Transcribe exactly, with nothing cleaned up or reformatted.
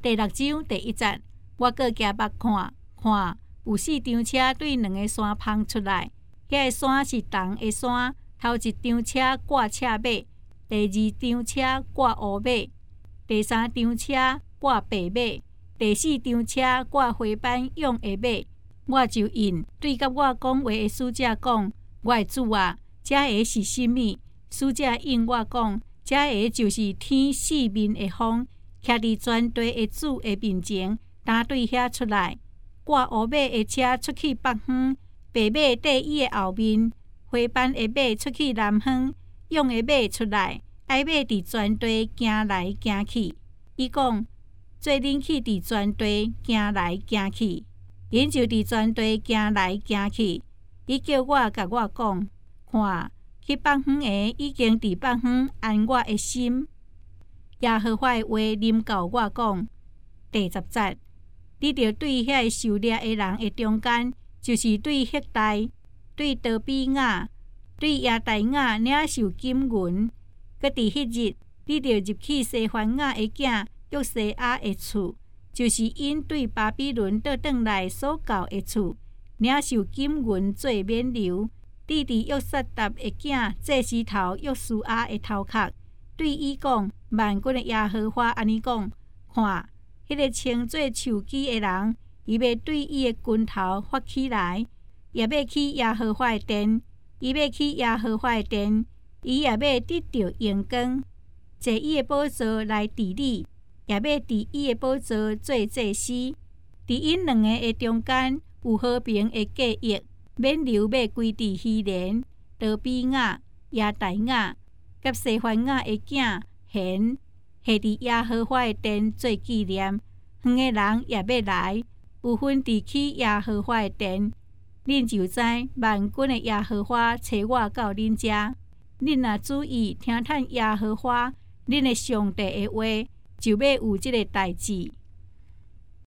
第六章第一节，我阁行目看，看有四张车对两个山芳出来。遐个山是重的山，头一张车挂赤马，第二张车挂乌马，第三张车挂白马，第四张车挂花斑用的马。我就应对甲我讲话的使者讲：我的主啊，这个是甚物？使者应我讲：这个就是天四面的风，徛伫全地的主的面前，担对遐出来。挂乌马的车出去北方，白马缀伊的后面，花斑的马出去南方，用的马出来，爱马伫全地行来行去。伊讲：做恁去伫全地行来行去。因就伫全地行来行去，伊叫我甲我讲：看，去北方的已经伫北方安我的心。耶和华的话临到我讲：第十节，你着对遐个受掠的人的中间，就是对赫代、对多比雅、对亚大雅领受金银。搁伫迄日，你着入去西番雅的囝约西亚的厝。就是因对巴比伦倒转来所教的厝，领受金银做免流，滴伫约撒达的囝祭司头约书亚的头壳，对伊讲：万军的耶和华安尼讲，看，迄、那个称做树基的人，伊要对伊的拳头发起来，也要去耶和华的殿，伊要去耶和华的殿，伊也要得到荣光，坐伊的宝座来治理。也要伫伊的宝座做祭司，伫因两个的中间有和平的计约，免流要归伫希连、多比雅、亚大雅，甲西番雅的囝显，下伫耶和华的殿做纪念。远的人也要来，有份伫去耶和华的殿。恁就知万军的耶和华找我到恁遮，恁若注意听趁耶和华恁的上帝的话，就要有即个代志。